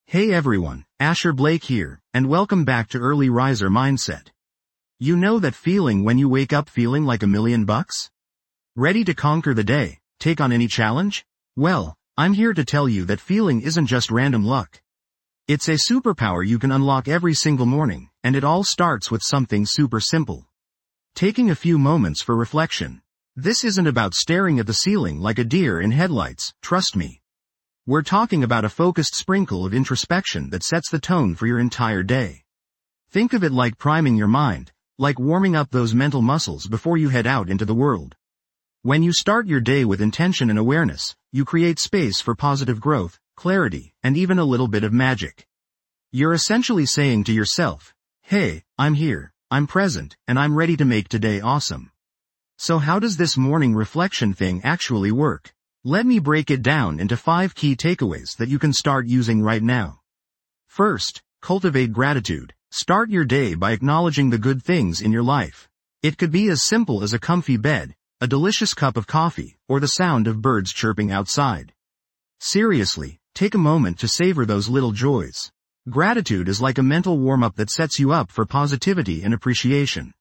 Hey everyone, Asher Blake here, and welcome back to Early Riser Mindset. You know that feeling when you wake up feeling like $1,000,000? Ready to conquer the day, take on any challenge? Well, I'm here to tell you that feeling isn't just random luck. It's a superpower you can unlock every single morning, and it all starts with something super simple. Taking a few moments for reflection. This isn't about staring at the ceiling like a deer in headlights, trust me. We're talking about a focused sprinkle of introspection that sets the tone for your entire day. Think of it like priming your mind, like warming up those mental muscles before you head out into the world. When you start your day with intention and awareness, you create space for positive growth, clarity, and even a little bit of magic. You're essentially saying to yourself, hey, I'm here, I'm present, and I'm ready to make today awesome. So how does this morning reflection thing actually work? Let me break it down into 5 key takeaways that you can start using right now. First, cultivate gratitude. Start your day by acknowledging the good things in your life. It could be as simple as a comfy bed, a delicious cup of coffee, or the sound of birds chirping outside. Seriously, take a moment to savor those little joys. Gratitude is like a mental warm-up that sets you up for positivity and appreciation.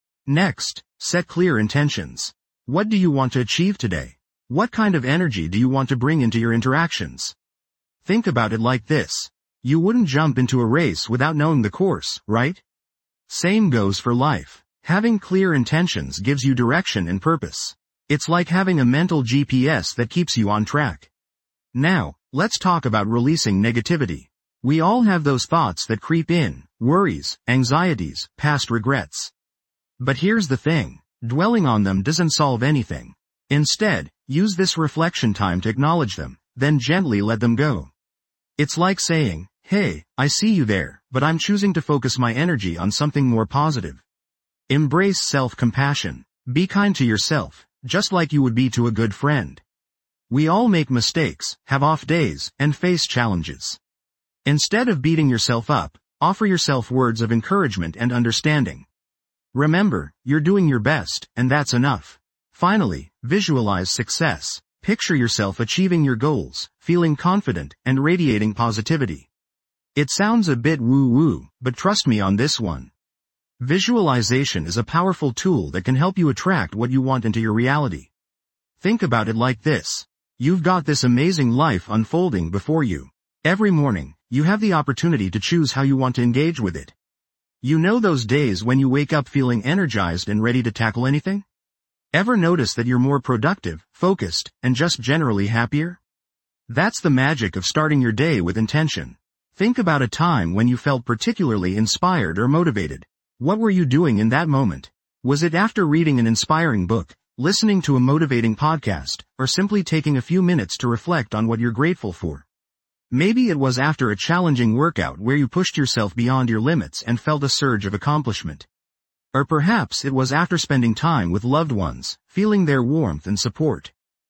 Next, set clear intentions. What do you want to achieve today? What kind of energy do you want to bring into your interactions? Think about it like this. You wouldn't jump into a race without knowing the course, right? Same goes for life. Having clear intentions gives you direction and purpose. It's like having a mental GPS that keeps you on track. Now, let's talk about releasing negativity. We all have those thoughts that creep in, worries, anxieties, past regrets. But here's the thing, dwelling on them doesn't solve anything. Instead, use this reflection time to acknowledge them, then gently let them go. It's like saying, hey, I see you there, but I'm choosing to focus my energy on something more positive. Embrace self-compassion. Be kind to yourself, just like you would be to a good friend. We all make mistakes, have off days, and face challenges. Instead of beating yourself up, offer yourself words of encouragement and understanding. Remember, you're doing your best, and that's enough. Finally, visualize success. Picture yourself achieving your goals, feeling confident, and radiating positivity. It sounds a bit woo-woo, but trust me on this one. Visualization is a powerful tool that can help you attract what you want into your reality. Think about it like this. You've got this amazing life unfolding before you. Every morning, you have the opportunity to choose how you want to engage with it. You know those days when you wake up feeling energized and ready to tackle anything? Ever notice that you're more productive, focused, and just generally happier? That's the magic of starting your day with intention. Think about a time when you felt particularly inspired or motivated. What were you doing in that moment? Was it after reading an inspiring book, listening to a motivating podcast, or simply taking a few minutes to reflect on what you're grateful for? Maybe it was after a challenging workout where you pushed yourself beyond your limits and felt a surge of accomplishment. Or perhaps it was after spending time with loved ones, feeling their warmth and support.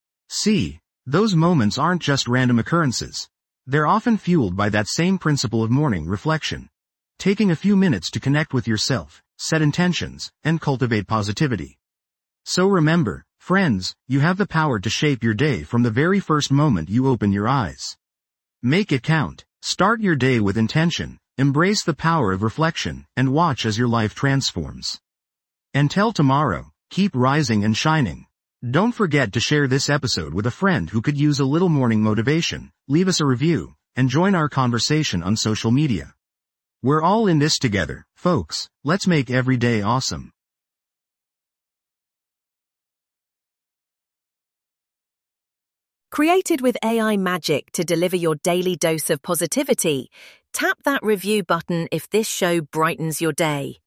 See, those moments aren't just random occurrences. They're often fueled by that same principle of morning reflection. Taking a few minutes to connect with yourself, set intentions, and cultivate positivity. So remember, friends, you have the power to shape your day from the very first moment you open your eyes. Make it count. Start your day with intention. Embrace the power of reflection, and watch as your life transforms. Until tomorrow, keep rising and shining. Don't forget to share this episode with a friend who could use a little morning motivation, leave us a review, and join our conversation on social media. We're all in this together, folks. Let's make every day awesome. Created with AI magic to deliver your daily dose of positivity, tap that review button if this show brightens your day.